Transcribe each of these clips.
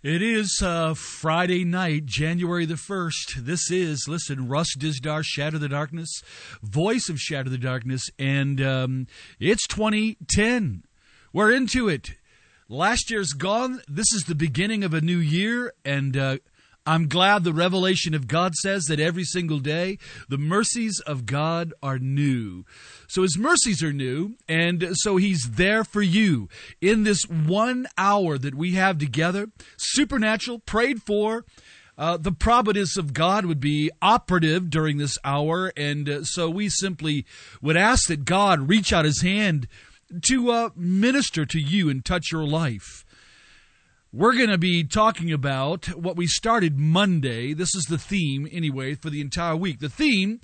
It is Friday night, January the 1st. This is, Russ Dizdar, Shatter the Darkness, voice of Shatter the Darkness, and it's 2010. We're into it. Last year's gone. This is the beginning of a new year, and I'm glad the revelation of God says that every single day, the mercies of God are new. So His mercies are new, and so He's there for you in this 1 hour that we have together. Supernatural, prayed for. The providence of God would be operative during this hour, and so we simply would ask that God reach out His hand to minister to you and touch your life. We're going to be talking about what we started Monday. This is the theme, anyway, for the entire week. The theme,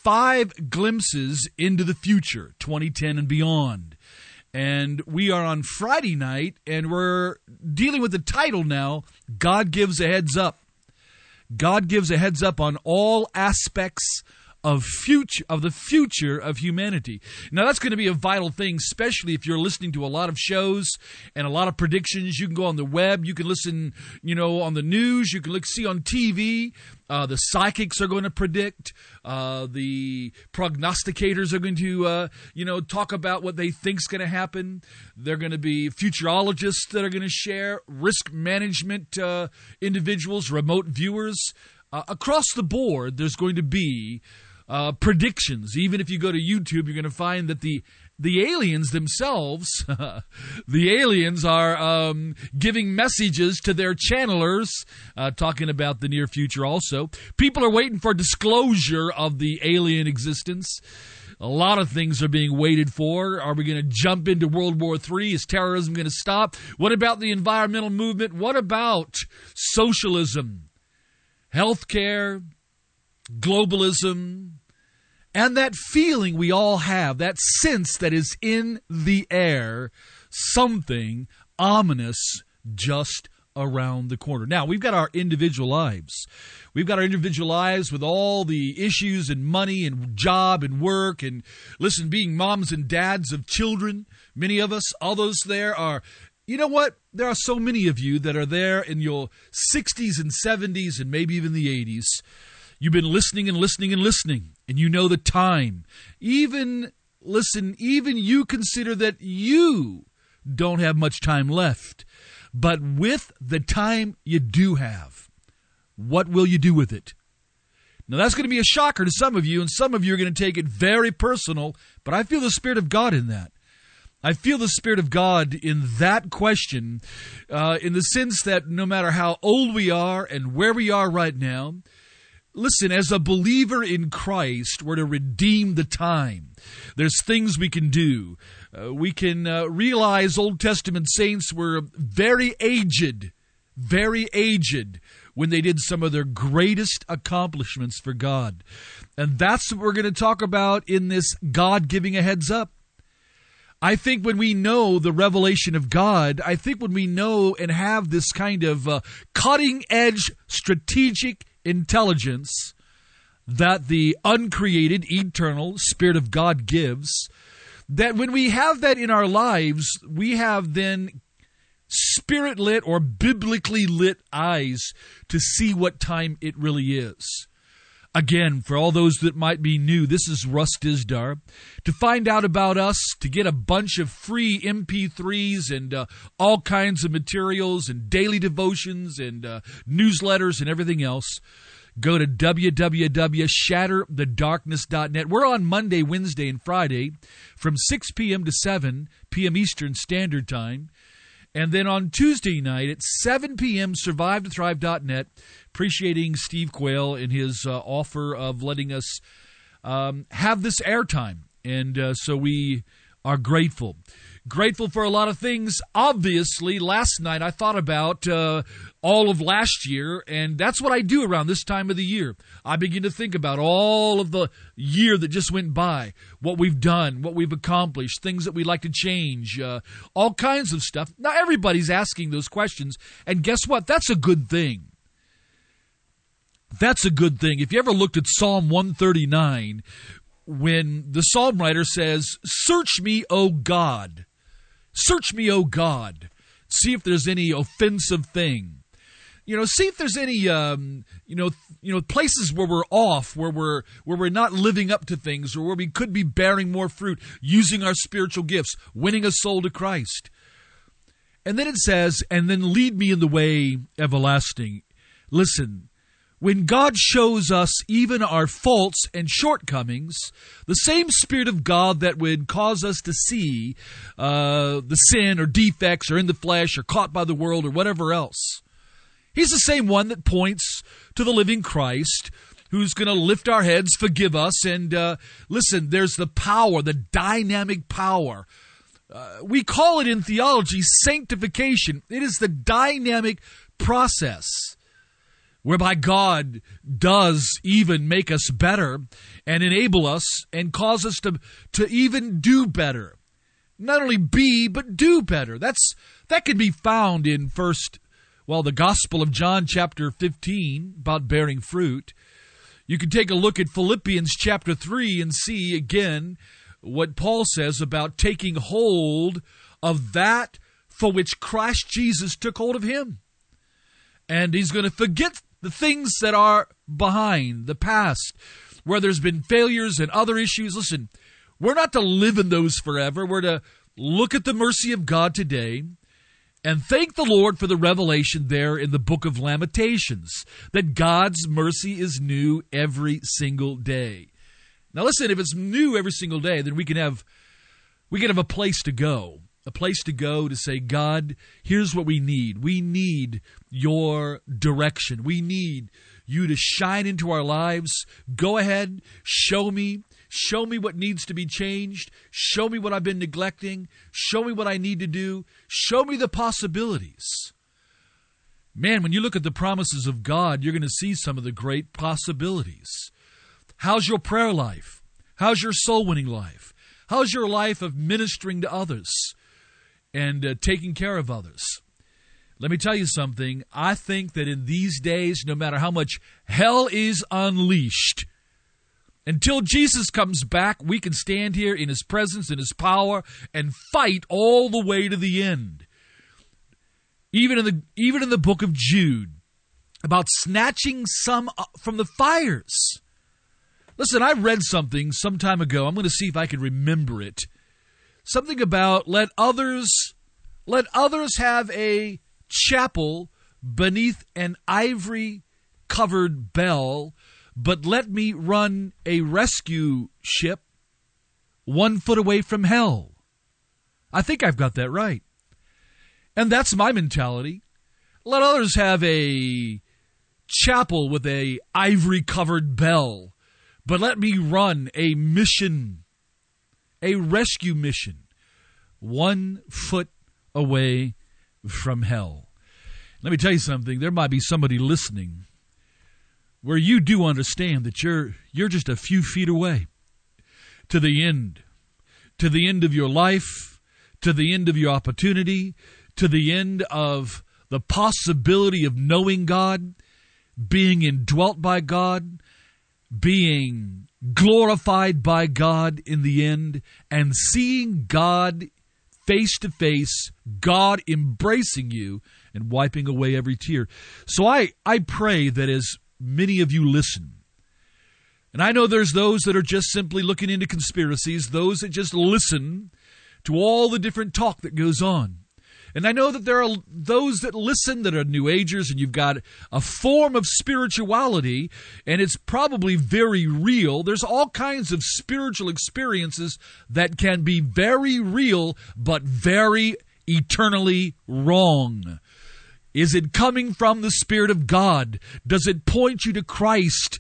5 glimpses into the future, 2010 and beyond. And we are on Friday night, and we're dealing with the title now, God Gives a Heads Up. God gives a heads up on all aspects of the future of humanity. Now, that's going to be a vital thing, especially if you're listening to a lot of shows and a lot of predictions. You can go on the web. You can listen, on the news. You can see on TV. The psychics are going to predict. The prognosticators are going to, talk about what they think is going to happen. There are going to be futurologists that are going to share, risk management individuals, remote viewers. Across the board, there's going to be predictions. Even if you go to YouTube, you're going to find that the aliens themselves, the aliens are giving messages to their channelers, talking about the near future also. People are waiting for disclosure of the alien existence. A lot of things are being waited for. Are we going to jump into World War III? Is terrorism going to stop? What about the environmental movement? What about socialism? Healthcare, globalism, and that feeling we all have, that sense that is in the air, something ominous just around the corner. Now, we've got our individual lives. We've got our individual lives with all the issues and money and job and work and, being moms and dads of children. Many of us, all those there are... You know what? There are so many of you that are there in your 60s and 70s and maybe even the 80s. You've been listening and listening and listening, and you know the time. Even you consider that you don't have much time left. But with the time you do have, what will you do with it? Now, that's going to be a shocker to some of you, and some of you are going to take it very personal, but I feel the Spirit of God in that. I feel the Spirit of God in that question, in the sense that no matter how old we are and where we are right now, as a believer in Christ, we're to redeem the time. There's things we can do. We can realize Old Testament saints were very aged when they did some of their greatest accomplishments for God. And that's what we're going to talk about in this God giving a heads up. I think when we know the revelation of God, I think when we know and have this kind of cutting-edge strategic intelligence that the uncreated, eternal Spirit of God gives, that when we have that in our lives, we have then spirit-lit or biblically lit eyes to see what time it really is. Again, for all those that might be new, this is Russ Dizdar. To find out about us, to get a bunch of free MP3s and all kinds of materials and daily devotions and newsletters and everything else, go to www.shatterthedarkness.net. We're on Monday, Wednesday, and Friday from 6 p.m. to 7 p.m. Eastern Standard Time. And then on Tuesday night at 7 p.m., survivetothrive.net, appreciating Steve Quayle and his offer of letting us have this airtime. And so we are grateful. Grateful for a lot of things. Obviously, last night I thought about all of last year, and that's what I do around this time of the year. I begin to think about all of the year that just went by, what we've done, what we've accomplished, things that we'd like to change, all kinds of stuff. Now, everybody's asking those questions, and guess what? That's a good thing. That's a good thing. If you ever looked at Psalm 139, when the psalm writer says, "Search me, O God. Search me, O God. See if there's any offensive thing." See if there's any, places where we're off, where we're not living up to things, or where we could be bearing more fruit, using our spiritual gifts, winning a soul to Christ. And then it says, and then lead me in the way everlasting. Listen, when God shows us even our faults and shortcomings, the same Spirit of God that would cause us to see the sin or defects or in the flesh or caught by the world or whatever else, He's the same one that points to the living Christ who's going to lift our heads, forgive us, and listen, there's the power, the dynamic power. We call it in theology sanctification. It is the dynamic process whereby God does even make us better and enable us and cause us to even do better. Not only be, but do better. That can be found in the Gospel of John chapter 15 about bearing fruit. You can take a look at Philippians chapter 3 and see again what Paul says about taking hold of that for which Christ Jesus took hold of him. And he's going to forget the things that are behind, the past, where there's been failures and other issues. Listen, we're not to live in those forever. We're to look at the mercy of God today and thank the Lord for the revelation there in the book of Lamentations, that God's mercy is new every single day. Now listen, if it's new every single day, then we can have a place to go. A place to go to say, God, here's what we need. We need your direction. We need you to shine into our lives. Go ahead, show me what needs to be changed. Show me what I've been neglecting. Show me what I need to do. Show me the possibilities. Man, when you look at the promises of God, you're going to see some of the great possibilities. How's your prayer life? How's your soul-winning life? How's your life of ministering to others and taking care of others? Let me tell you something. I think that in these days, no matter how much hell is unleashed, until Jesus comes back, we can stand here in His presence, in His power, and fight all the way to the end. Even in the book of Jude, about snatching some from the fires. Listen, I read something some time ago. I'm going to see if I can remember it. Something about let others have a chapel beneath an ivory-covered bell, but let me run a rescue ship 1 foot away from hell. I think I've got that right. And that's my mentality. Let others have a chapel with a ivory-covered bell, but let me run a mission, a rescue mission, 1 foot away from hell. Let me tell you something. There might be somebody listening where you do understand that you're just a few feet away to the end of your life, to the end of your opportunity, to the end of the possibility of knowing God, being indwelt by God, being glorified by God in the end, and seeing God face to face, God embracing you and wiping away every tear. So I pray that as many of you listen, and I know there's those that are just simply looking into conspiracies, those that just listen to all the different talk that goes on. And I know that there are those that listen that are New Agers, and you've got a form of spirituality, and it's probably very real. There's all kinds of spiritual experiences that can be very real, but very eternally wrong. Is it coming from the Spirit of God? Does it point you to Christ?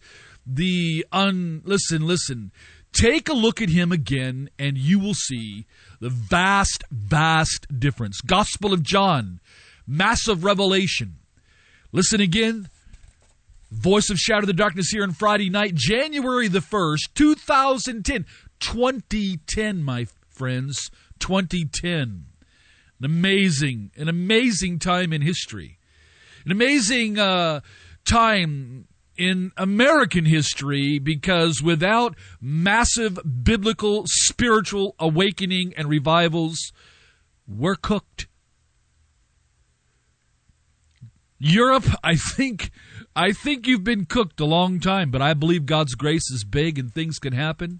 Listen. Take a look at Him again, and you will see the vast, vast difference. Gospel of John, massive revelation. Listen again. Voice of Shadow of the Darkness here on Friday night, January the 1st, 2010. 2010, my friends. 2010. An amazing time in history. An amazing time in American history, because without massive biblical spiritual awakening and revivals, we're cooked. Europe, I think you've been cooked a long time, but I believe God's grace is big and things can happen.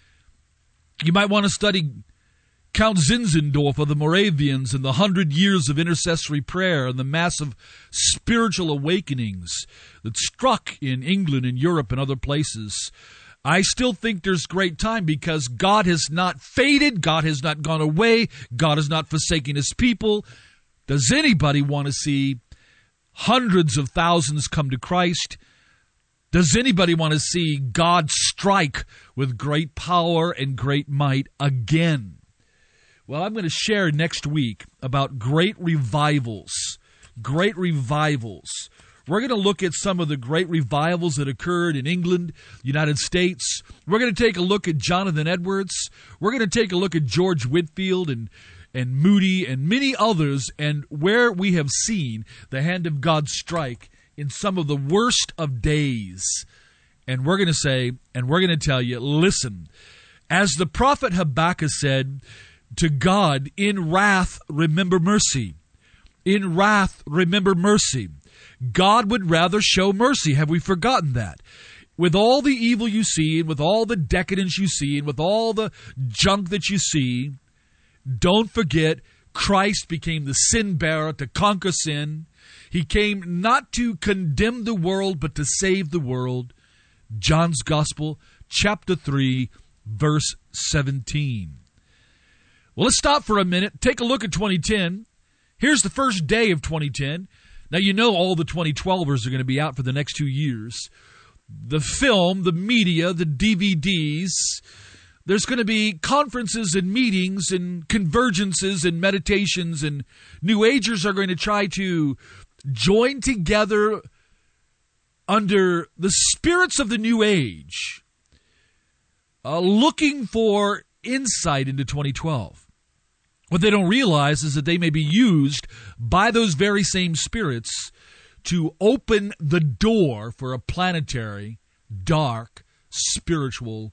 You might want to study Count Zinzendorf of the Moravians and the 100 years of intercessory prayer and the massive spiritual awakenings that struck in England and Europe and other places. I still think there's great time because God has not faded. God has not gone away. God has not forsaken his people. Does anybody want to see hundreds of thousands come to Christ? Does anybody want to see God strike with great power and great might again? Well, I'm going to share next week about great revivals. Great revivals. We're going to look at some of the great revivals that occurred in England, United States. We're going to take a look at Jonathan Edwards. We're going to take a look at George Whitefield and Moody and many others, and where we have seen the hand of God strike in some of the worst of days. And we're going to say, and we're going to tell you, listen, as the prophet Habakkuk said, to God, in wrath, remember mercy. In wrath, remember mercy. God would rather show mercy. Have we forgotten that? With all the evil you see, and with all the decadence you see, and with all the junk that you see, don't forget, Christ became the sin bearer to conquer sin. He came not to condemn the world, but to save the world. John's Gospel, chapter 3, verse 17. Well, let's stop for a minute. Take a look at 2010. Here's the first day of 2010. Now, you know all the 2012ers are going to be out for the next 2 years. The film, the media, the DVDs. There's going to be conferences and meetings and convergences and meditations, and New Agers are going to try to join together under the spirits of the New Age, looking for insight into 2012. What they don't realize is that they may be used by those very same spirits to open the door for a planetary, dark, spiritual,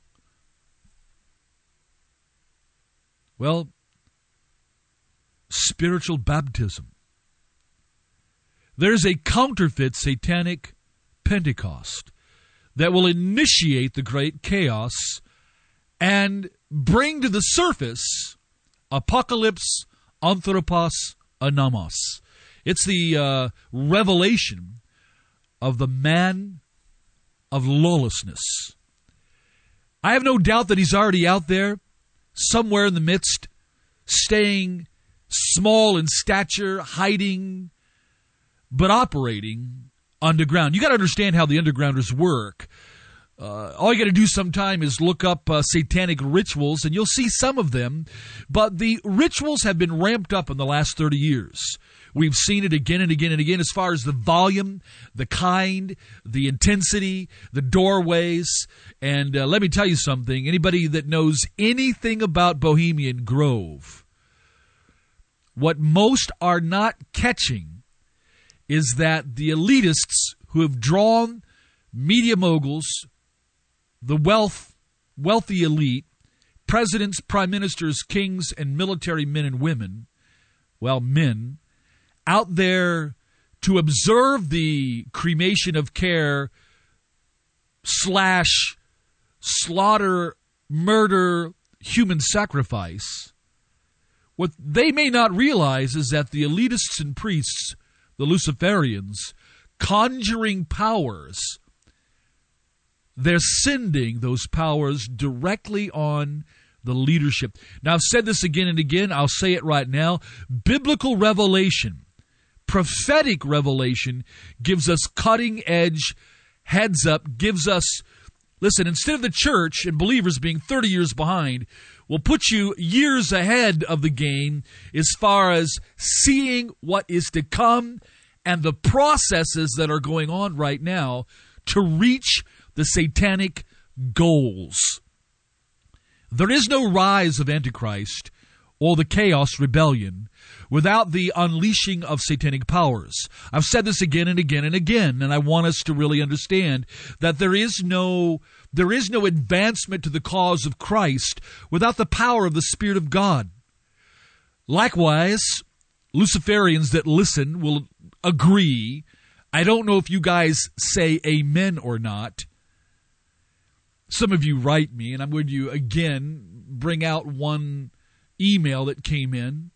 spiritual baptism. There's a counterfeit satanic Pentecost that will initiate the great chaos and bring to the surface Apocalypse Anthropos Anamos. It's the revelation of the man of lawlessness. I have no doubt that he's already out there, somewhere in the midst, staying small in stature, hiding, but operating underground. You got to understand how the undergrounders work. All you got to do sometime is look up satanic rituals, and you'll see some of them. But the rituals have been ramped up in the last 30 years. We've seen it again and again and again as far as the volume, the kind, the intensity, the doorways. And let me tell you something. Anybody that knows anything about Bohemian Grove, what most are not catching is that the elitists who have drawn media moguls, the wealthy elite, presidents, prime ministers, kings, and military men and women, men, out there to observe the cremation of care / slaughter, murder, human sacrifice. What they may not realize is that the elitists and priests, the Luciferians, conjuring powers, they're sending those powers directly on the leadership. Now, I've said this again and again. I'll say it right now. Biblical revelation, prophetic revelation gives us cutting edge, heads up, gives us, listen, instead of the church and believers being 30 years behind, will put you years ahead of the game as far as seeing what is to come and the processes that are going on right now to reach the satanic goals. There is no rise of Antichrist or the chaos rebellion without the unleashing of satanic powers. I've said this again and again and again, and I want us to really understand that there is no advancement to the cause of Christ without the power of the Spirit of God. Likewise, Luciferians that listen will agree. I don't know if you guys say amen or not. Some of you write me, and I'm going to, again, bring out one email that came in.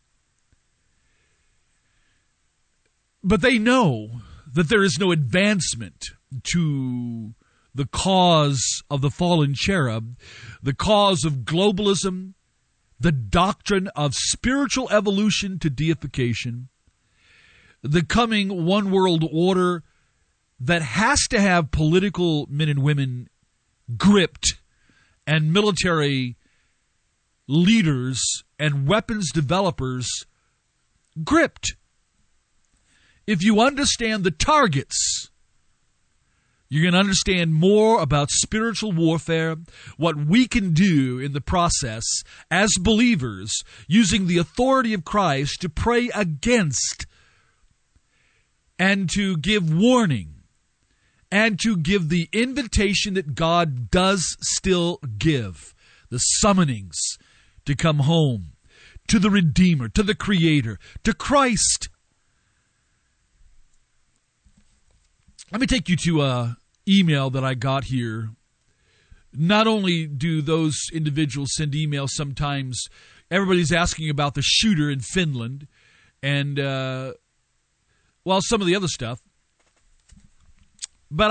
But they know that there is no advancement to the cause of the fallen cherub, the cause of globalism, the doctrine of spiritual evolution to deification, the coming one world order that has to have political men and women gripped and military leaders and weapons developers gripped. If you understand the targets, you're going to understand more about spiritual warfare, what we can do in the process as believers using the authority of Christ to pray against and to give warning and to give the invitation that God does still give, the summonings to come home, to the Redeemer, to the Creator, to Christ. Let me take you to an email that I got here. Not only do those individuals send emails sometimes, everybody's asking about the shooter in Finland and, some of the other stuff. But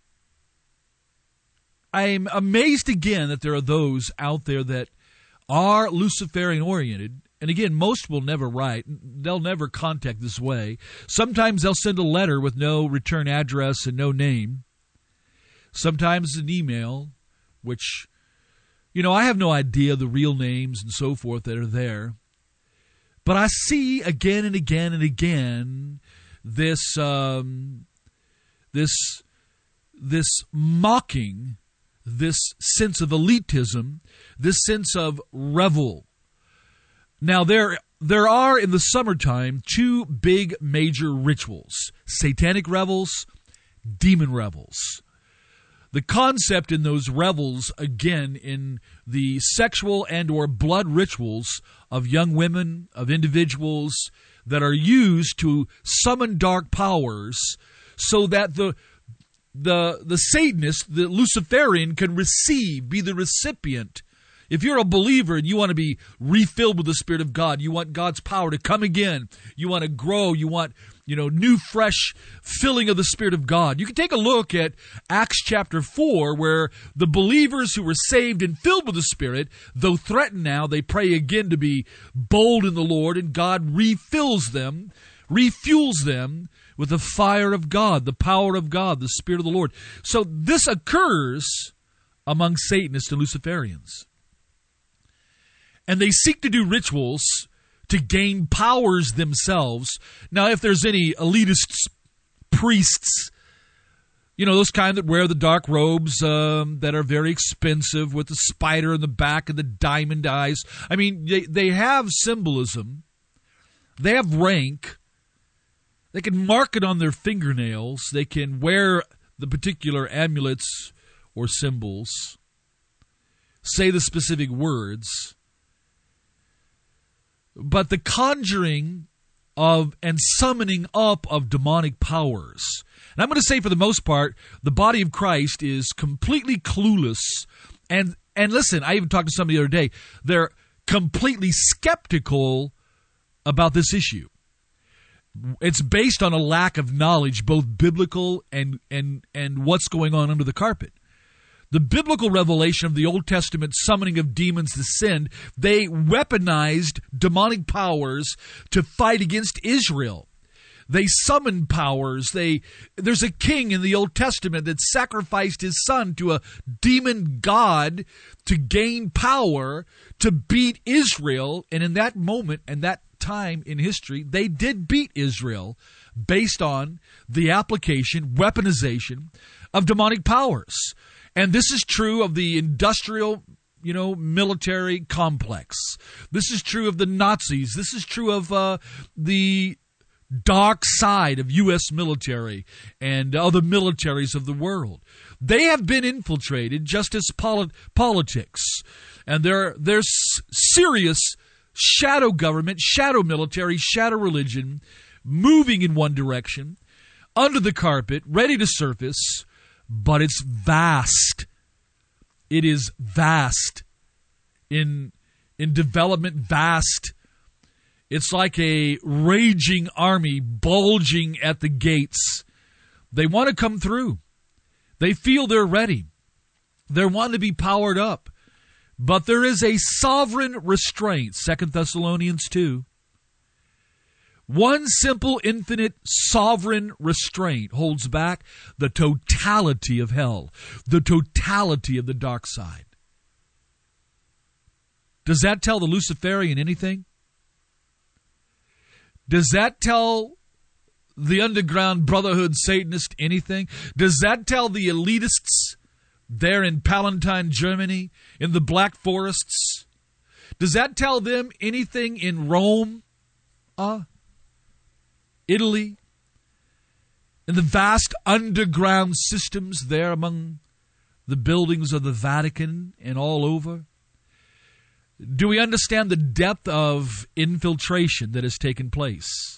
I'm amazed again that there are those out there that are Luciferian-oriented. And again, most will never write. They'll never contact this way. Sometimes they'll send a letter with no return address and no name. Sometimes an email, which, I have no idea the real names and so forth that are there. But I see again and again and again this mocking, this sense of elitism, this sense of revel. Now, there are in the summertime two big major rituals: satanic revels, demon revels. The concept in those revels, again, in the sexual and or blood rituals of young women, of individuals that are used to summon dark powers so that the Satanist, the Luciferian, can be the recipient. If you're a believer and you want to be refilled with the Spirit of God, you want God's power to come again, you want to grow, you want, new fresh filling of the Spirit of God. You can take a look at Acts chapter 4, where the believers who were saved and filled with the Spirit, though threatened now, they pray again to be bold in the Lord, and God refuels them with the fire of God, the power of God, the Spirit of the Lord. So this occurs among Satanists and Luciferians. And they seek to do rituals to gain powers themselves. Now, if there's any elitist priests, those kind that wear the dark robes that are very expensive with the spider in the back and the diamond eyes. I mean, they have symbolism. They have rank. They can mark it on their fingernails. They can wear the particular amulets or symbols, say the specific words. But the conjuring of and summoning up of demonic powers. And I'm going to say, for the most part, the body of Christ is completely clueless. And listen, I even talked to somebody the other day. They're completely skeptical about this issue. It's based on a lack of knowledge, both biblical and what's going on under the carpet. The biblical revelation of the Old Testament summoning of demons to sin, they weaponized demonic powers to fight against Israel. They summoned powers. There's a king in the Old Testament that sacrificed his son to a demon god to gain power to beat Israel. And in that moment and that time in history, they did beat Israel based on the application, weaponization of demonic powers. And this is true of the industrial, military complex. This is true of the Nazis. This is true of the dark side of U.S. military and other militaries of the world. They have been infiltrated just as politics. And there's serious shadow government, shadow military, shadow religion moving in one direction, under the carpet, ready to surface, but it's vast. It is vast. In development, vast. It's like a raging army bulging at the gates. They want to come through. They feel they're ready. They want to be powered up. But there is a sovereign restraint, 2 Thessalonians 2. One simple, infinite, sovereign restraint holds back the totality of hell, the totality of the dark side. Does that tell the Luciferian anything? Does that tell the underground brotherhood Satanist anything? Does that tell the elitists there in Palatine, Germany, in the Black Forests? Does that tell them anything in Rome, Italy, in the vast underground systems there among the buildings of the Vatican and all over? Do we understand the depth of infiltration that has taken place?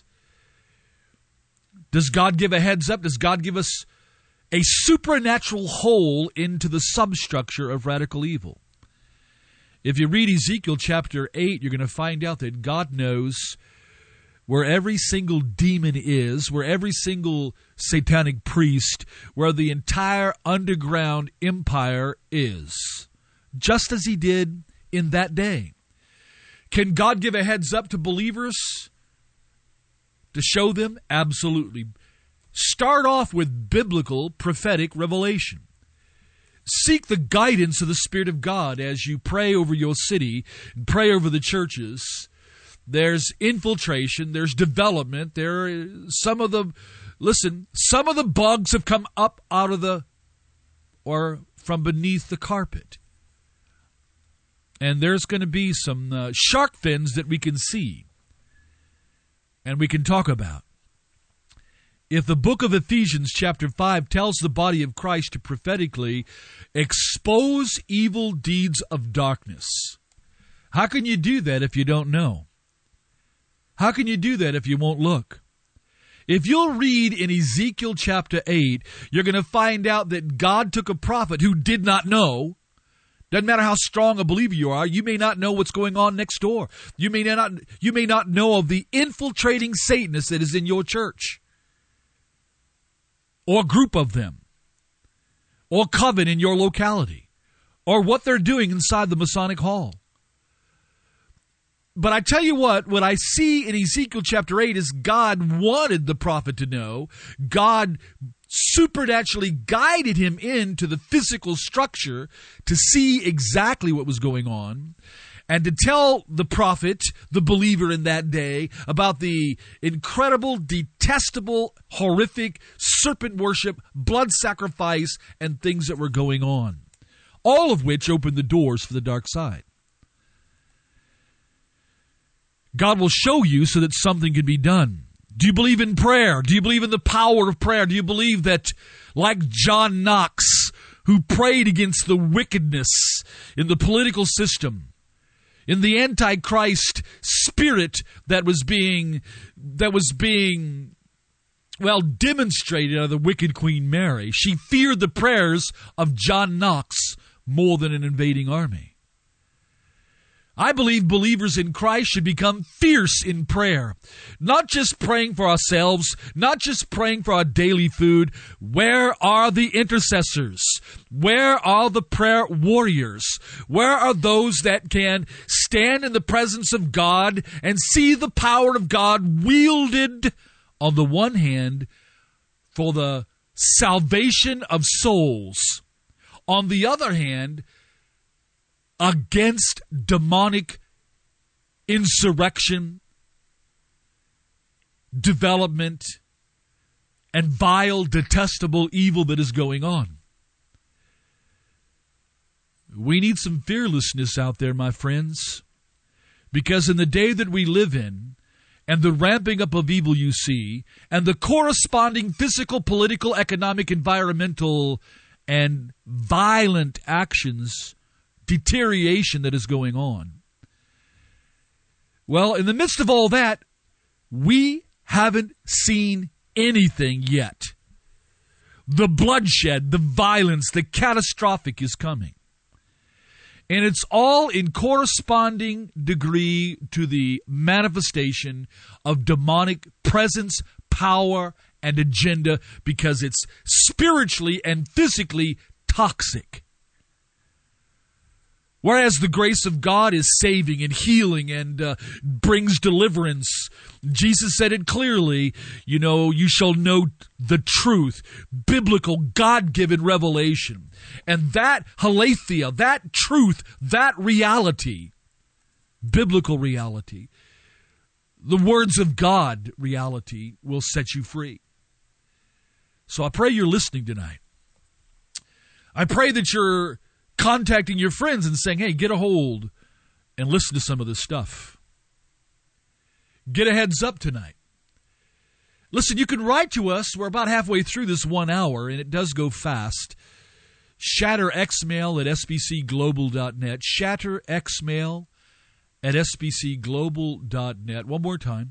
Does God give a heads up? Does God give us a supernatural hole into the substructure of radical evil? If you read Ezekiel chapter 8, you're going to find out that God knows where every single demon is, where every single satanic priest, where the entire underground empire is, just as he did in that day. Can God give a heads up to believers to show them? Absolutely. Start off with biblical prophetic revelation. Seek the guidance of the Spirit of God as you pray over your city and pray over the churches. There's infiltration, there's development, some of the bugs have come up out of or from beneath the carpet. And there's going to be some shark fins that we can see and we can talk about. If the book of Ephesians chapter 5 tells the body of Christ to prophetically expose evil deeds of darkness, how can you do that if you don't know? How can you do that if you won't look? If you'll read in Ezekiel chapter 8, you're going to find out that God took a prophet who did not know. Doesn't matter how strong a believer you are, you may not know what's going on next door. You may not know of the infiltrating Satanist that is in your church, or group of them, or coven in your locality, or what they're doing inside the Masonic Hall. But I tell you what I see in Ezekiel chapter 8 is God wanted the prophet to know. God supernaturally guided him into the physical structure to see exactly what was going on and to tell the prophet, the believer in that day, about the incredible, detestable, horrific serpent worship, blood sacrifice, and things that were going on, all of which opened the doors for the dark side. God will show you so that something can be done. Do you believe in prayer? Do you believe in the power of prayer? Do you believe that, like John Knox, who prayed against the wickedness in the political system, in the Antichrist spirit that was being demonstrated out of the wicked Queen Mary, she feared the prayers of John Knox more than an invading army. I believe believers in Christ should become fierce in prayer. Not just praying for ourselves, not just praying for our daily food. Where are the intercessors? Where are the prayer warriors? Where are those that can stand in the presence of God and see the power of God wielded, on the one hand, for the salvation of souls, on the other hand, against demonic insurrection, development, and vile, detestable evil that is going on? We need some fearlessness out there, my friends, because in the day that we live in, and the ramping up of evil you see, and the corresponding physical, political, economic, environmental, and violent actions, deterioration that is going on. Well, in the midst of all that, we haven't seen anything yet. The bloodshed, the violence, the catastrophic is coming. And it's all in corresponding degree to the manifestation of demonic presence, power, and agenda, because it's spiritually and physically toxic. Whereas the grace of God is saving and healing and brings deliverance. Jesus said it clearly, you shall know the truth, biblical, God-given revelation. And that aletheia, that truth, that reality, biblical reality, the words of God reality will set you free. So I pray you're listening tonight. I pray that you're contacting your friends and saying, hey, get a hold and listen to some of this stuff. Get a heads up tonight. Listen, you can write to us. We're about halfway through this 1 hour, and it does go fast. ShatterXmail@sbcglobal.net. ShatterXmail@sbcglobal.net. One more time.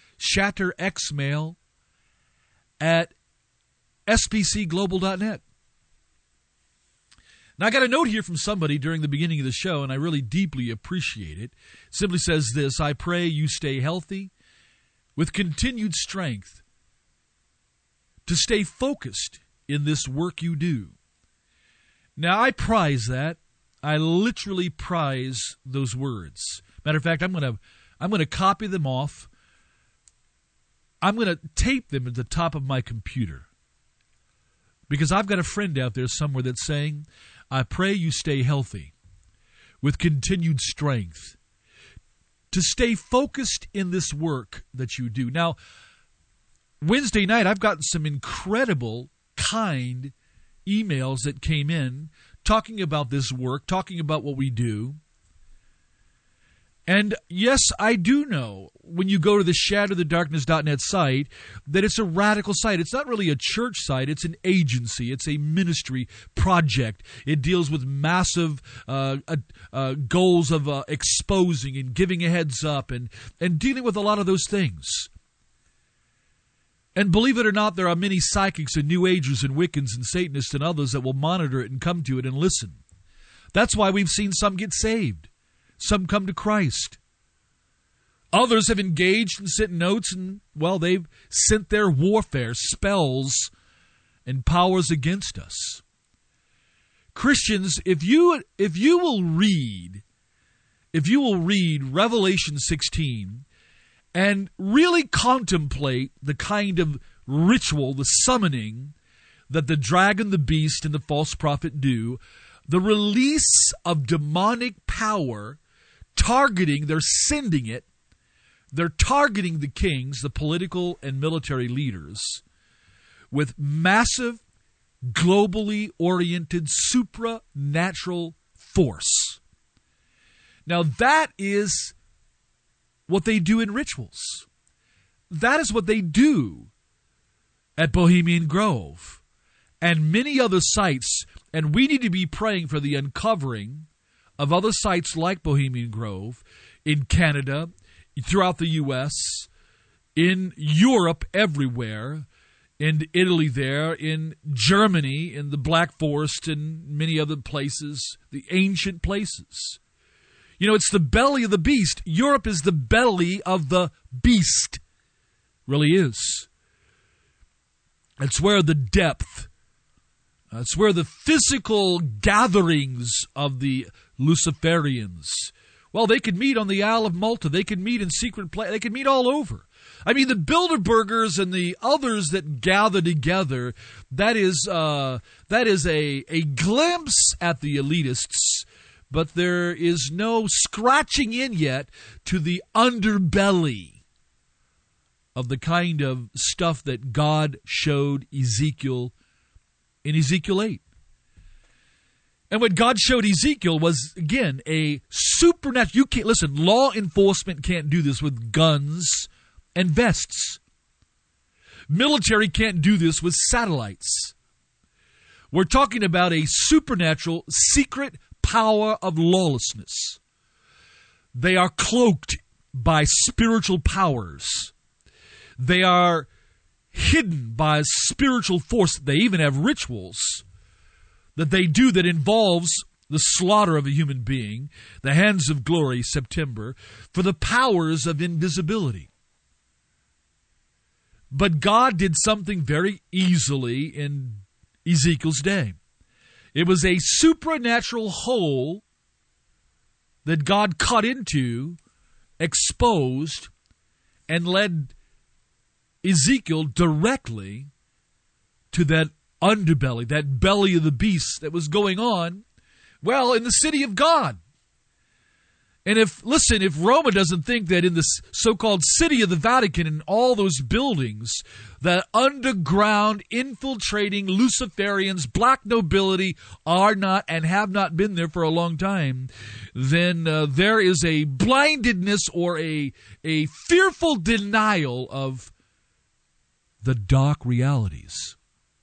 ShatterXmail@sbcglobal.net. Now, I got a note here from somebody during the beginning of the show, and I really deeply appreciate it. It simply says this: I pray you stay healthy with continued strength to stay focused in this work you do. Now, I prize that. I literally prize those words. Matter of fact, I'm going to copy them off. I'm going to tape them at the top of my computer, because I've got a friend out there somewhere that's saying, I pray you stay healthy with continued strength to stay focused in this work that you do. Now, Wednesday night, I've gotten some incredible, kind emails that came in talking about this work, talking about what we do. And yes, I do know when you go to the shatterthedarkness.net site that it's a radical site. It's not really a church site. It's an agency. It's a ministry project. It deals with massive goals of exposing and giving a heads up and dealing with a lot of those things. And believe it or not, there are many psychics and New Agers and Wiccans and Satanists and others that will monitor it and come to it and listen. That's why we've seen some get saved. Some come to Christ. Others have engaged and sent notes, and, well, they've sent their warfare, spells, and powers against us. Christians, if you will read Revelation 16 and really contemplate the kind of ritual, the summoning that the dragon, the beast, and the false prophet do, the release of demonic power targeting, they're sending it, they're targeting the kings, the political and military leaders, with massive, globally oriented, supernatural force. Now, that is what they do in rituals. That is what they do at Bohemian Grove and many other sites, and we need to be praying for the uncovering of other sites like Bohemian Grove in Canada, throughout the U.S., in Europe, everywhere, in Italy there, in Germany, in the Black Forest, and many other places, the ancient places. It's the belly of the beast. Europe is the belly of the beast. Really is. It's where the depth, it's where the physical gatherings of the Luciferians, well, they could meet on the Isle of Malta. They could meet in secret places. They could meet all over. I mean, the Bilderbergers and the others that gather together, that is a glimpse at the elitists, but there is no scratching in yet to the underbelly of the kind of stuff that God showed Ezekiel in Ezekiel 8. And what God showed Ezekiel was, again, a supernatural. You can't, listen, law enforcement can't do this with guns and vests. Military can't do this with satellites. We're talking about a supernatural, secret power of lawlessness. They are cloaked by spiritual powers. They are hidden by a spiritual force. They even have rituals that they do that involves the slaughter of a human being, the Hands of Glory, September, for the powers of invisibility. But God did something very easily in Ezekiel's day. It was a supernatural hole that God cut into, exposed, and led Ezekiel directly to that underbelly, that belly of the beast that was going on, well, in the city of God. And if Roma doesn't think that in this so-called city of the Vatican and all those buildings, that underground, infiltrating Luciferians, black nobility are not and have not been there for a long time, then there is a blindedness or a fearful denial of the dark realities.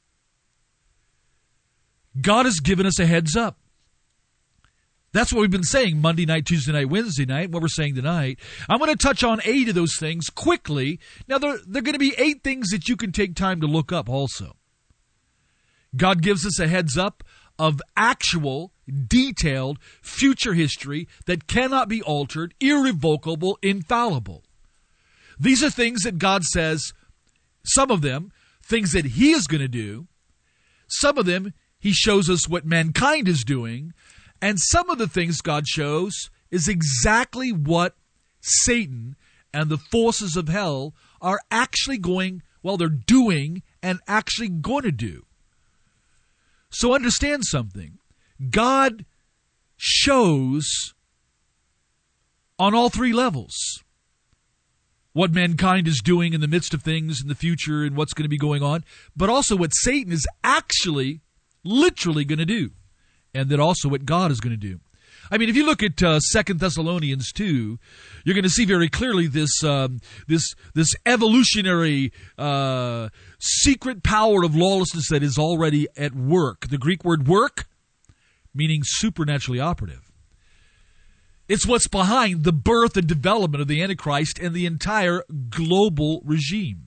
God has given us a heads up. That's what we've been saying Monday night, Tuesday night, Wednesday night, what we're saying tonight. I'm going to touch on 8 of those things quickly. Now, they're going to be 8 things that you can take time to look up also. God gives us a heads up of actual, detailed, future history that cannot be altered, irrevocable, infallible. These are things that God says, some of them, things that He is going to do. Some of them, He shows us what mankind is doing. And some of the things God shows is exactly what Satan and the forces of hell are actually they're doing and actually going to do. So understand something. God shows on all 3 levels what mankind is doing in the midst of things in the future and what's going to be going on, but also what Satan is actually, literally going to do. And then also what God is going to do. I mean, if you look at 2 Thessalonians 2, you're going to see very clearly this evolutionary secret power of lawlessness that is already at work. The Greek word work, meaning supernaturally operative. It's what's behind the birth and development of the Antichrist and the entire global regime.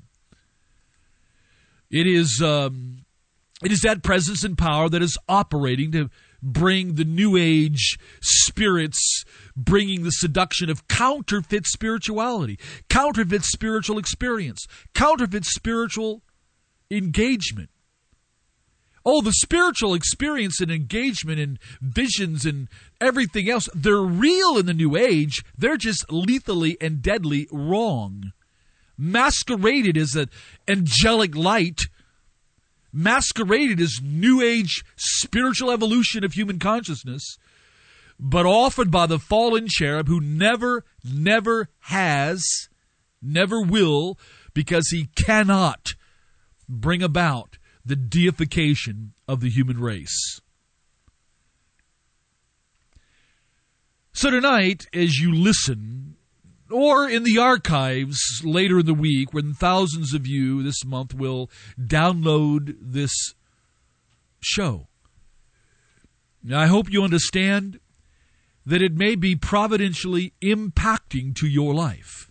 It is that presence and power that is operating to bring the New Age spirits, bringing the seduction of counterfeit spirituality, counterfeit spiritual experience, counterfeit spiritual engagement. Oh, the spiritual experience and engagement and visions and everything else, they're real in the New Age. They're just lethally and deadly wrong. Masqueraded as an angelic light, masqueraded as New Age spiritual evolution of human consciousness, but offered by the fallen cherub who never has, never will, because he cannot bring about the deification of the human race. So tonight, as you listen, or in the archives later in the week, when thousands of you this month will download this show, now, I hope you understand that it may be providentially impacting to your life.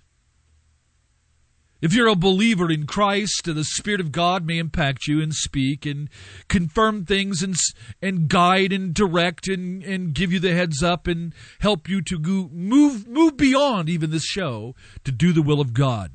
If you're a believer in Christ, the Spirit of God may impact you and speak and confirm things and guide and direct and give you the heads up and help you to move beyond even this show to do the will of God.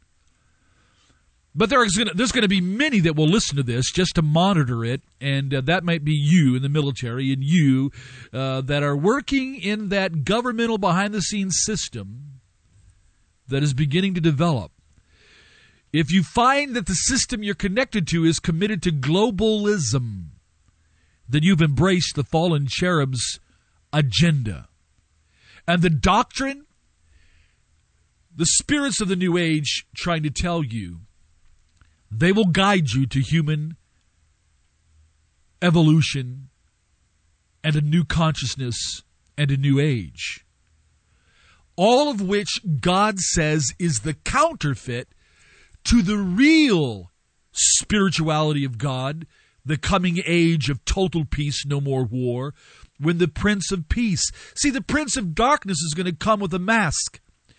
But there's going to be many that will listen to this just to monitor it, and that might be you in the military and you that are working in that governmental behind-the-scenes system that is beginning to develop. If you find that the system you're connected to is committed to globalism, then you've embraced the fallen cherub's agenda. And the doctrine, the spirits of the New Age trying to tell you, they will guide you to human evolution and a new consciousness and a new age. All of which God says is the counterfeit to the real spirituality of God, the coming age of total peace, no more war, when the Prince of Peace. See, the Prince of Darkness is going to come with a mask.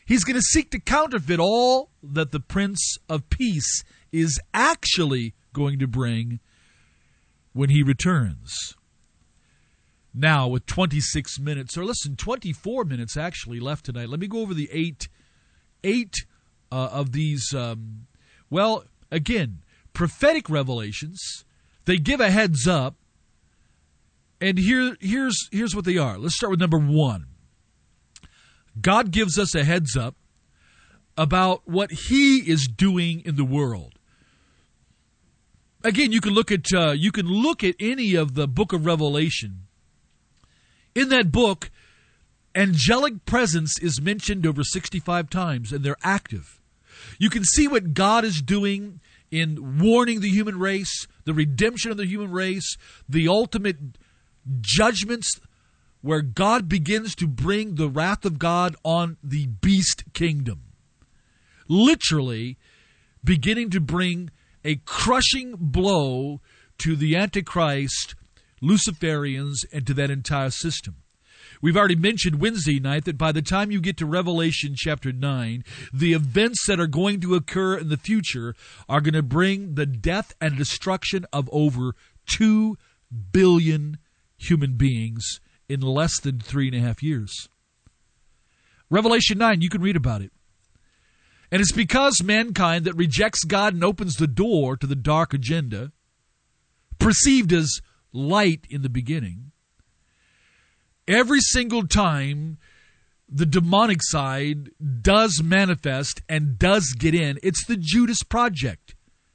He's going to seek to counterfeit all that the Prince of Peace is actually going to bring when he returns. Now, with 26 minutes, or listen, 24 minutes actually left tonight, let me go over the eight of these, again, prophetic revelations. They give a heads up, and here's what they are. Let's start with number 1. God gives us a heads up about what he is doing in the world. Again, you can look at any of the book of Revelation. In that book, angelic presence is mentioned over 65 times, and they're active. You can see what God is doing in warning the human race, the redemption of the human race, the ultimate judgments where God begins to bring the wrath of God on the beast kingdom. Literally beginning to bring a crushing blow to the Antichrist, Luciferians, and to that entire system. We've already mentioned Wednesday night that by the time you get to Revelation chapter 9, the events that are going to occur in the future are going to bring the death and destruction of over 2 billion human beings in less than 3.5 years. Revelation 9, you can read about it. And it's because mankind that rejects God and opens the door to the dark agenda, perceived as light in the beginning, every single time the demonic side does manifest and does get in, it's the Judas project.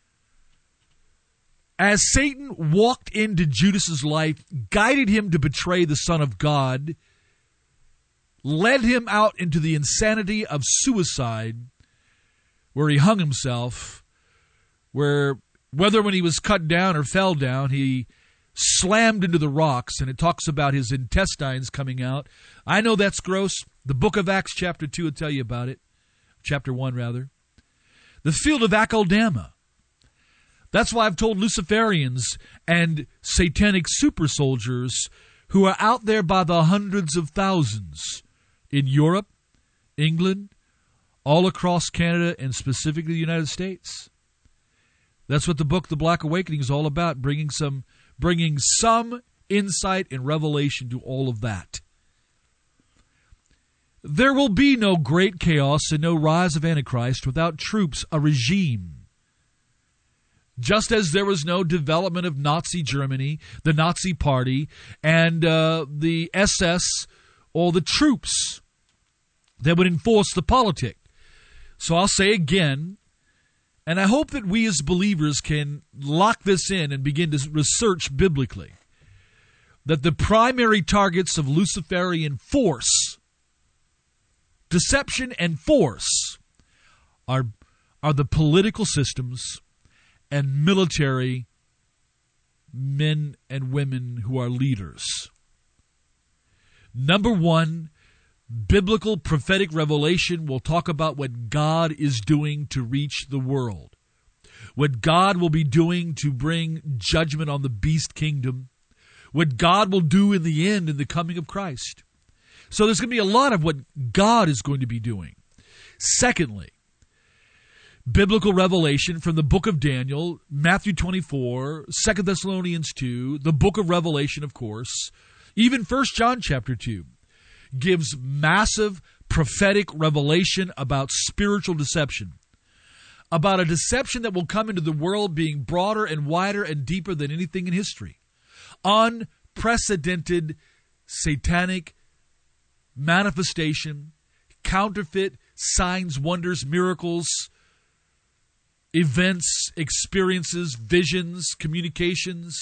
As Satan walked into Judas's life, guided him to betray the Son of God, led him out into the insanity of suicide, where he hung himself, where whether when he was cut down or fell down, he slammed into the rocks, and it talks about his intestines coming out. I know that's gross. The book of Acts chapter 2 will tell you about it. Chapter 1, rather. The field of Akeldama. That's why I've told Luciferians and satanic super soldiers who are out there by the hundreds of thousands in Europe, England, all across Canada, and specifically the United States. That's what the book, The Black Awakening, is all about, bringing some insight and revelation to all of that. There will be no great chaos and no rise of Antichrist without troops, a regime. Just as there was no development of Nazi Germany, the Nazi Party, and the SS, or the troops that would enforce the politic. So I'll say again, and I hope that we as believers can lock this in and begin to research biblically, that the primary targets of Luciferian force, deception and force, are the political systems and military men and women who are leaders. Number 1, biblical prophetic revelation will talk about what God is doing to reach the world, what God will be doing to bring judgment on the beast kingdom, what God will do in the end in the coming of Christ. So there's going to be a lot of what God is going to be doing. Secondly, biblical revelation from the book of Daniel, Matthew 24, 2 Thessalonians 2, the book of Revelation, of course, even 1 John chapter 2, gives massive prophetic revelation about spiritual deception, about a deception that will come into the world being broader and wider and deeper than anything in history. Unprecedented satanic manifestation, counterfeit signs, wonders, miracles, events, experiences, visions, communications.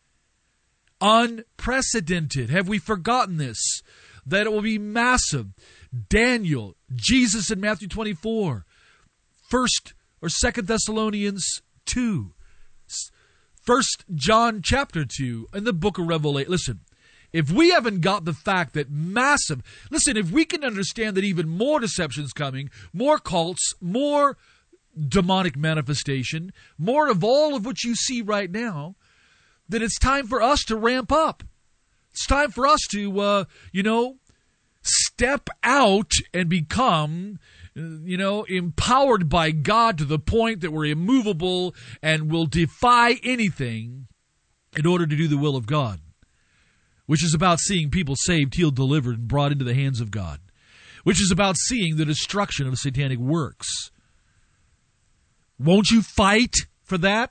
Unprecedented. Have we forgotten this? That it will be massive. Daniel, Jesus in Matthew 24, 1 or 2 Thessalonians 2, 1 John chapter 2, and the book of Revelation. Listen, if we haven't got the fact that massive, listen, if we can understand that even more deception's coming, more cults, more demonic manifestation, more of all of what you see right now, then it's time for us to ramp up. It's time for us to, step out and become, empowered by God to the point that we're immovable and will defy anything in order to do the will of God, which is about seeing people saved, healed, delivered, and brought into the hands of God, which is about seeing the destruction of satanic works. Won't you fight for that?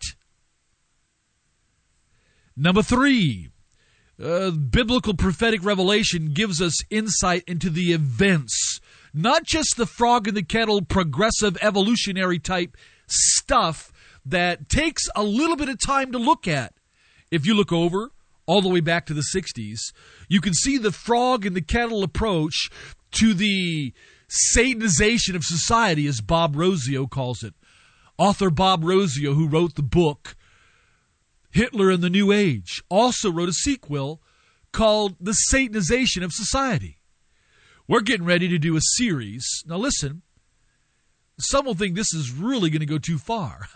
Number 3, biblical prophetic revelation gives us insight into the events, not just the frog in the kettle, progressive evolutionary type stuff that takes a little bit of time to look at. If you look over all the way back to the 60s, you can see the frog in the kettle approach to the Satanization of society, as Bob Rosio calls it. Author Bob Rosio, who wrote the book Hitler and the New Age, also wrote a sequel called The Satanization of Society. We're getting ready to do a series. Now listen, some will think this is really going to go too far.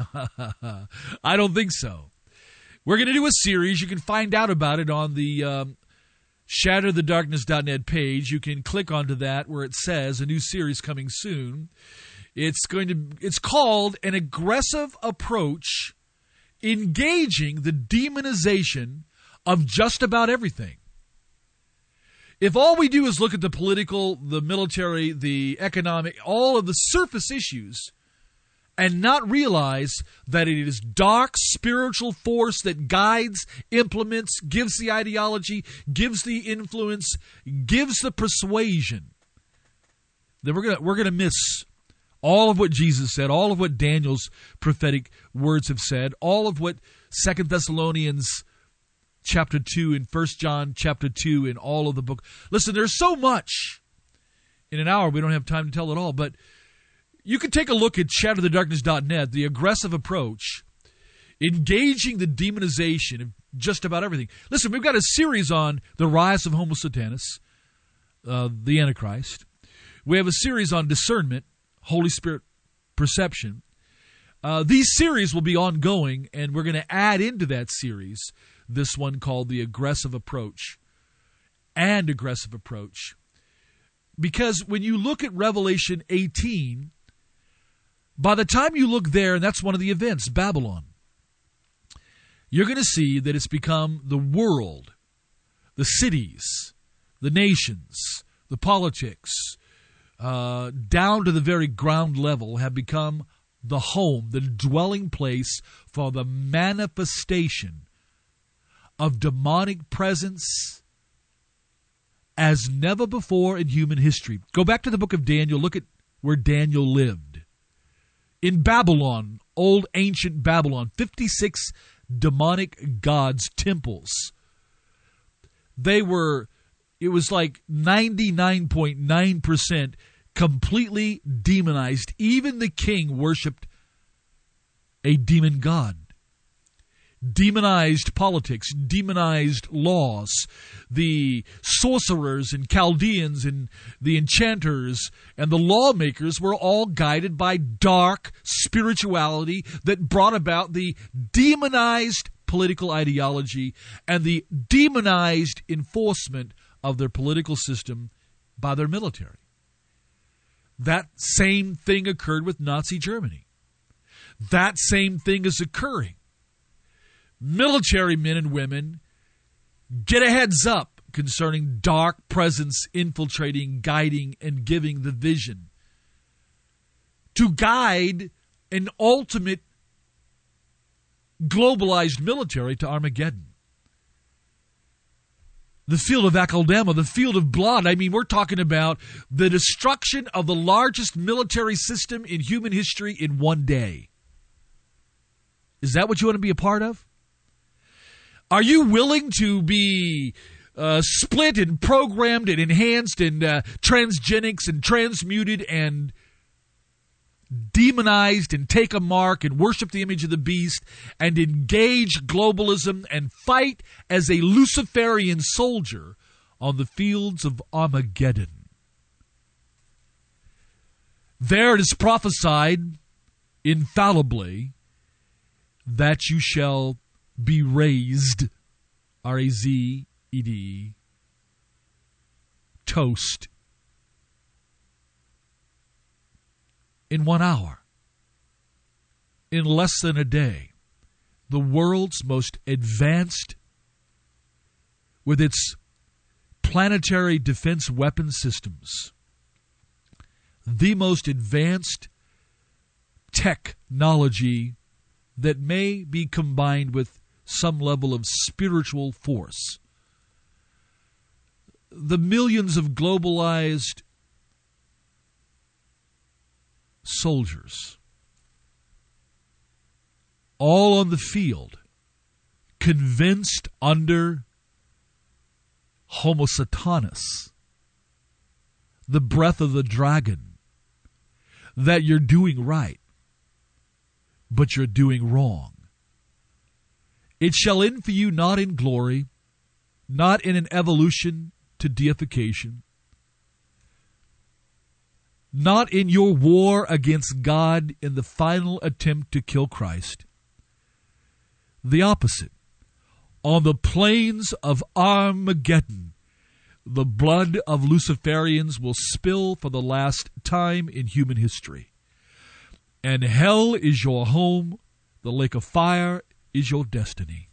I don't think so. We're going to do a series. You can find out about it on the shatterthedarkness.net page. You can click onto that where it says a new series coming soon. It's called An Aggressive Approach Engaging the Demonization of Just About Everything. If all we do is look at the political, the military, the economic, all of the surface issues, and not realize that it is dark spiritual force that guides, implements, gives the ideology, gives the influence, gives the persuasion, then we're gonna miss all of what Jesus said, all of what Daniel's prophetic words have said, all of what 2 Thessalonians chapter 2 and 1 John chapter 2 and all of the book. Listen, there's so much. In an hour, we don't have time to tell it all, but you can take a look at shatterthedarkness.net, the aggressive approach, engaging the demonization of just about everything. Listen, we've got a series on the rise of Homo Satanus, the Antichrist. We have a series on discernment, Holy Spirit perception. These series will be ongoing, and we're going to add into that series this one called the aggressive approach and aggressive approach. Because when you look at Revelation 18, by the time you look there, and that's one of the events, Babylon, you're going to see that it's become the world, the cities, the nations, the politics, down to the very ground level, have become the home, the dwelling place for the manifestation of demonic presence as never before in human history. Go back to the book of Daniel. Look at where Daniel lived. In Babylon, old ancient Babylon, 56 demonic gods' temples. It was like 99.9% completely demonized. Even the king worshipped a demon god. Demonized politics, demonized laws. The sorcerers and Chaldeans and the enchanters and the lawmakers were all guided by dark spirituality that brought about the demonized political ideology and the demonized enforcement of their political system by their military. That same thing occurred with Nazi Germany. That same thing is occurring. Military men and women get a heads up concerning dark presence infiltrating, guiding, and giving the vision to guide an ultimate globalized military to Armageddon. The field of Akeldama, the field of blood. I mean, we're talking about the destruction of the largest military system in human history in one day. Is that what you want to be a part of? Are you willing to be split and programmed and enhanced and transgenics and transmuted and demonized and take a mark and worship the image of the beast and engage globalism and fight as a Luciferian soldier on the fields of Armageddon? There it is prophesied infallibly that you shall be raised, R-A-Z-E-D, toast in 1 hour, in less than a day, the world's most advanced, with its planetary defense weapon systems, the most advanced technology that may be combined with some level of spiritual force. The millions of globalized soldiers, all on the field, convinced under Homo Satanas, the breath of the dragon, that you're doing right, but you're doing wrong. It shall end for you not in glory, not in an evolution to deification, not in your war against God in the final attempt to kill Christ. The opposite. On the plains of Armageddon, the blood of Luciferians will spill for the last time in human history. And hell is your home, the lake of fire is your destiny.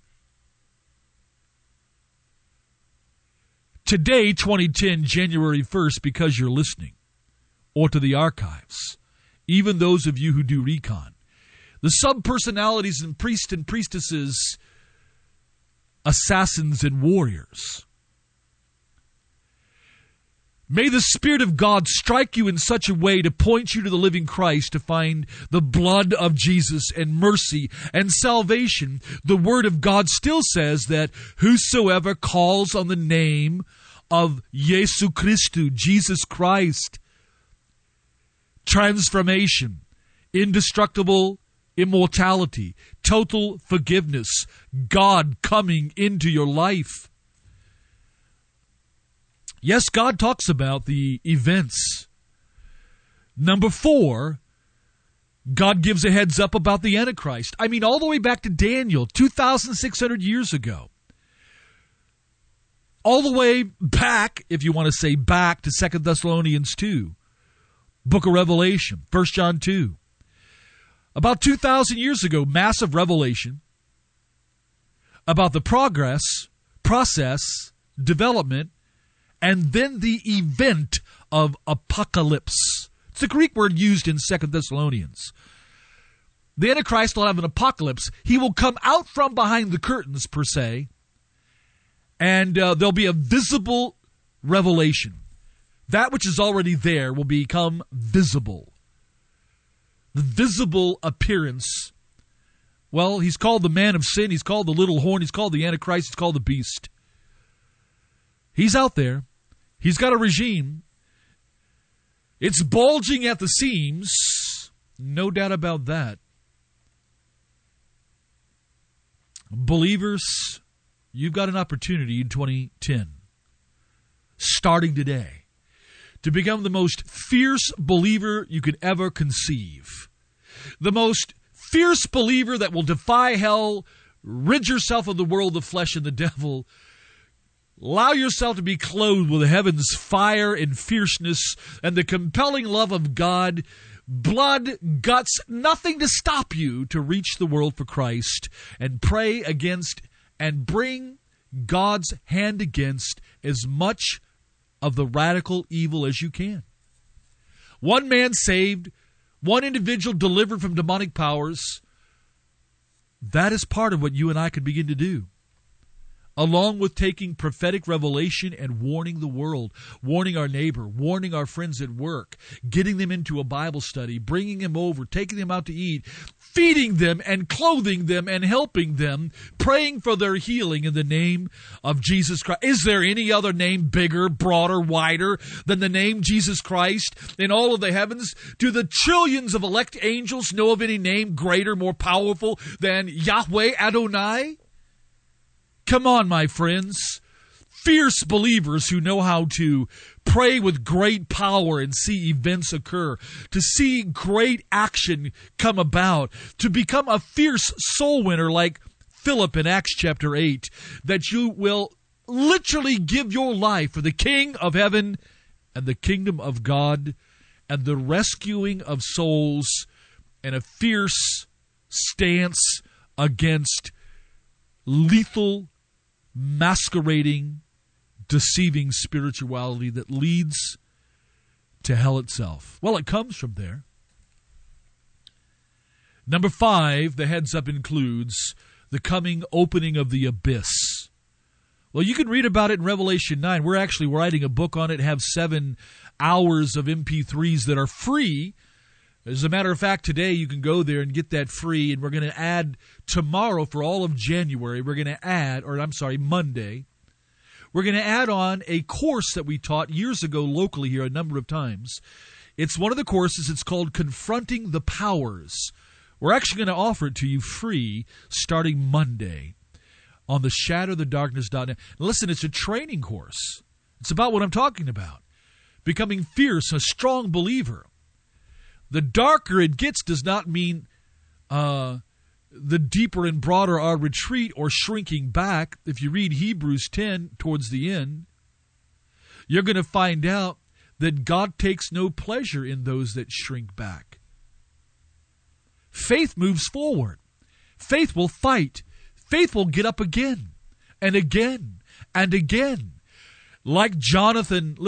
Today, 2010, January 1st, because you're listening, or to the archives, even those of you who do recon, the subpersonalities and priests and priestesses, assassins and warriors, may the Spirit of God strike you in such a way to point you to the living Christ, to find the blood of Jesus and mercy and salvation. The Word of God still says that whosoever calls on the name of Jesu Christu, Jesus Christ, transformation, indestructible immortality, total forgiveness, God coming into your life. Yes, God talks about the events. Number 4, God gives a heads up about the Antichrist. I mean, all the way back to Daniel, 2,600 years ago. All the way back, if you want to say back, to 2 Thessalonians 2. Book of Revelation, 1 John 2. About 2,000 years ago, massive revelation about the progress, process, development, and then the event of apocalypse. It's the Greek word used in 2 Thessalonians. The Antichrist will have an apocalypse. He will come out from behind the curtains, per se, and there'll be a visible revelation. That which is already there will become visible. The visible appearance. Well, he's called the man of sin. He's called the little horn. He's called the Antichrist. He's called the beast. He's out there. He's got a regime. It's bulging at the seams. No doubt about that. Believers, you've got an opportunity in 2010, starting today, to become the most fierce believer you could ever conceive. The most fierce believer that will defy hell, rid yourself of the world, the flesh, and the devil. Allow yourself to be clothed with heaven's fire and fierceness and the compelling love of God. Blood, guts, nothing to stop you to reach the world for Christ and pray against and bring God's hand against as much of the radical evil as you can. One man saved, one individual delivered from demonic powers. That is part of what you and I could begin to do. Along with taking prophetic revelation and warning the world, warning our neighbor, warning our friends at work, getting them into a Bible study, bringing them over, taking them out to eat, feeding them and clothing them and helping them, praying for their healing in the name of Jesus Christ. Is there any other name bigger, broader, wider than the name Jesus Christ in all of the heavens? Do the trillions of elect angels know of any name greater, more powerful than Yahweh Adonai? Come on, my friends. Fierce believers who know how to pray with great power and see events occur, to see great action come about, to become a fierce soul winner like Philip in Acts chapter 8, that you will literally give your life for the King of heaven and the kingdom of God and the rescuing of souls and a fierce stance against lethal, masquerading, deceiving spirituality that leads to hell itself. Well, it comes from there. Number 5, the heads up includes the coming opening of the abyss. Well, you can read about it in Revelation 9. We're actually writing a book on it, have 7 hours of MP3s that are free. As a matter of fact, today you can go there and get that free, and we're going to add tomorrow for all of January, Monday, we're going to add on a course that we taught years ago locally here a number of times. It's one of the courses. It's called Confronting the Powers. We're actually going to offer it to you free starting Monday on the shatterthedarkness.net. Listen, it's a training course. It's about what I'm talking about. Becoming fierce, a strong believer. The darker it gets does not mean the deeper and broader our retreat or shrinking back. If you read Hebrews 10 towards the end, you're going to find out that God takes no pleasure in those that shrink back. Faith moves forward. Faith will fight. Faith will get up again and again and again. Like John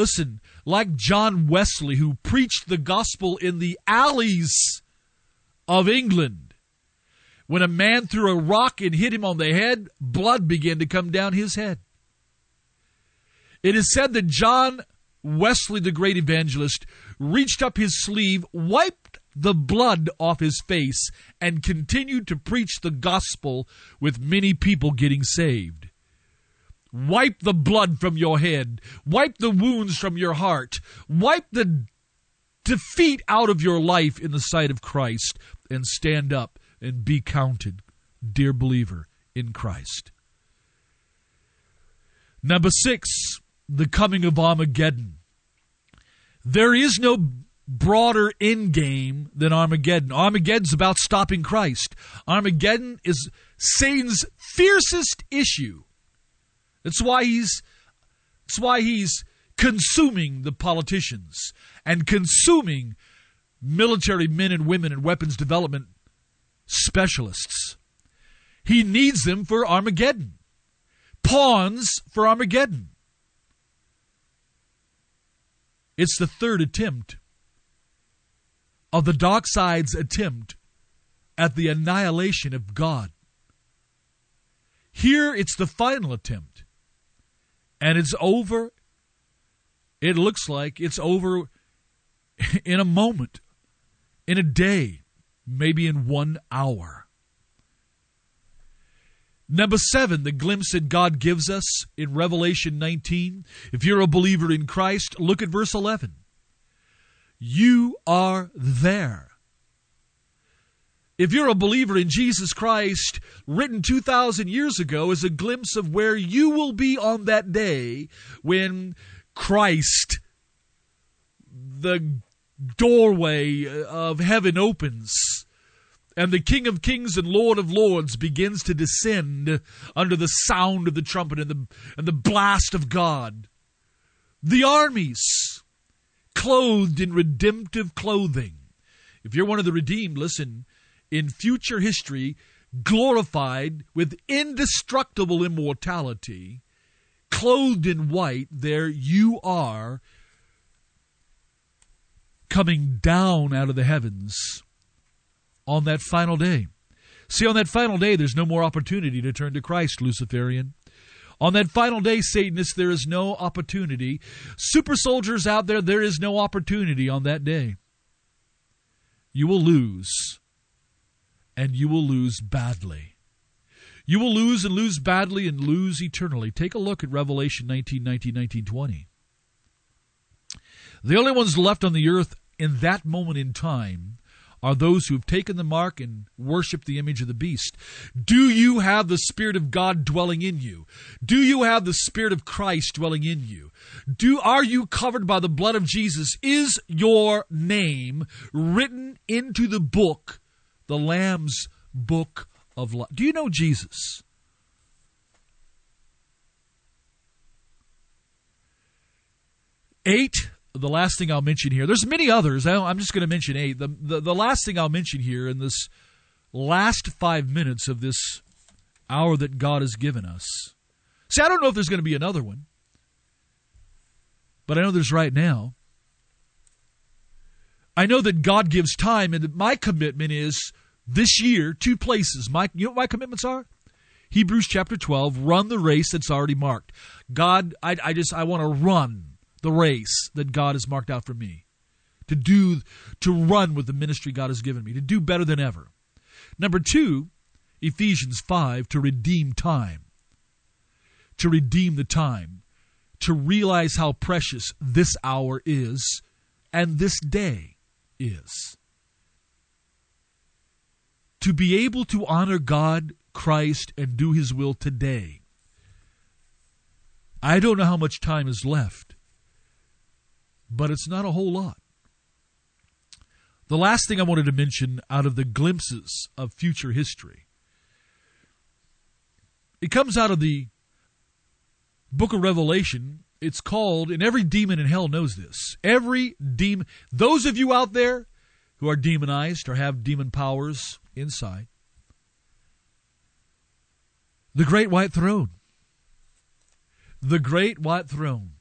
Wesley, who preached the gospel in the alleys of England. When a man threw a rock and hit him on the head, blood began to come down his head. It is said that John Wesley, the great evangelist, reached up his sleeve, wiped the blood off his face, and continued to preach the gospel with many people getting saved. Wipe the blood from your head. Wipe the wounds from your heart. Wipe the defeat out of your life in the sight of Christ, and stand up and be counted, dear believer, in Christ. Number 6, the coming of Armageddon. There is no broader end game than Armageddon. Armageddon's about stopping Christ. Armageddon is Satan's fiercest issue. That's why he's consuming the politicians and consuming military men and women and weapons development specialists. He needs them for Armageddon. Pawns for Armageddon. It's the third attempt of the dark side's attempt at the annihilation of God. Here it's the final attempt. And it's over. It looks like it's over in a moment, in a day, maybe in 1 hour. Number 7, the glimpse that God gives us in Revelation 19. If you're a believer in Christ, look at verse 11. You are there. If you're a believer in Jesus Christ, written 2,000 years ago, is a glimpse of where you will be on that day when Christ, the doorway of heaven, opens and the King of Kings and Lord of Lords begins to descend under the sound of the trumpet and the blast of God. The armies, clothed in redemptive clothing. If you're one of the redeemed, listen, in future history, glorified with indestructible immortality, clothed in white, there you are, coming down out of the heavens on that final day. See, on that final day, there's no more opportunity to turn to Christ, Luciferian. On that final day, Satanists, there is no opportunity. Super soldiers out there, there is no opportunity on that day. You will lose, and you will lose badly. You will lose and lose badly and lose eternally. Take a look at Revelation 19:20. The only ones left on the earth in that moment in time are those who have taken the mark and worshiped the image of the beast. Do you have the Spirit of God dwelling in you? Do you have the Spirit of Christ dwelling in you? Are you covered by the blood of Jesus? Is your name written into the book, the Lamb's book of life? Do you know Jesus? Eight the last thing I'll mention here, there's many others. I'm just going to mention 8. The last thing I'll mention here in this last 5 minutes of this hour that God has given us. See, I don't know if there's going to be another one, but I know there's right now. I know that God gives time, and my commitment is this year, 2 places. You know what my commitments are? Hebrews chapter 12, run the race that's already marked. God, I want to run the race that God has marked out for me. To run with the ministry God has given me. To do better than ever. Number 2, Ephesians 5, to redeem time. To redeem the time. To realize how precious this hour is and this day is. To be able to honor God, Christ, and do His will today. I don't know how much time is left, but it's not a whole lot. The last thing I wanted to mention out of the glimpses of future history, it comes out of the book of Revelation. It's called, and every demon in hell knows this, every demon, those of you out there who are demonized or have demon powers inside, the great white throne. The great white throne.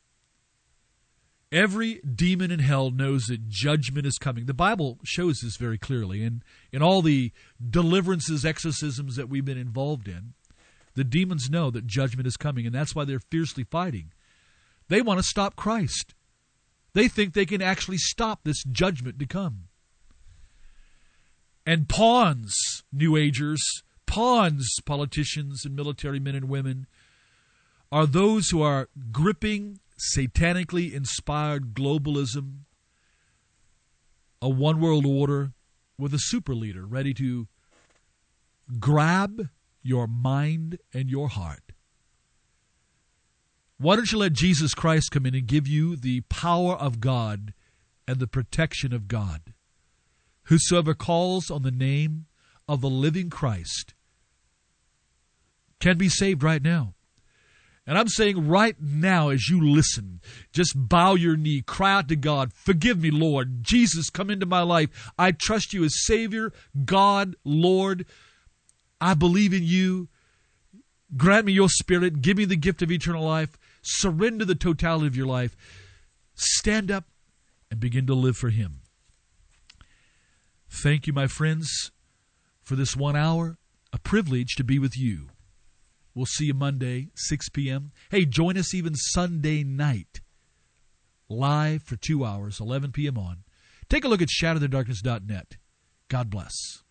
Every demon in hell knows that judgment is coming. The Bible shows this very clearly. And in all the deliverances, exorcisms that we've been involved in, the demons know that judgment is coming, and that's why they're fiercely fighting. They want to stop Christ. They think they can actually stop this judgment to come. And pawns, New Agers, pawns, politicians and military men and women, are those who are gripping satanically inspired globalism, a one world order with a super leader ready to grab your mind and your heart. Why don't you let Jesus Christ come in and give you the power of God and the protection of God? Whosoever calls on the name of the living Christ can be saved right now. And I'm saying right now as you listen, just bow your knee, cry out to God, forgive me, Lord. Jesus, come into my life. I trust you as Savior, God, Lord. I believe in you. Grant me your Spirit. Give me the gift of eternal life. Surrender the totality of your life. Stand up and begin to live for Him. Thank you, my friends, for this 1 hour. A privilege to be with you. We'll see you Monday, 6 p.m. Hey, join us even Sunday night, live for 2 hours, 11 p.m. on. Take a look at shatterthedarkness.net. God bless.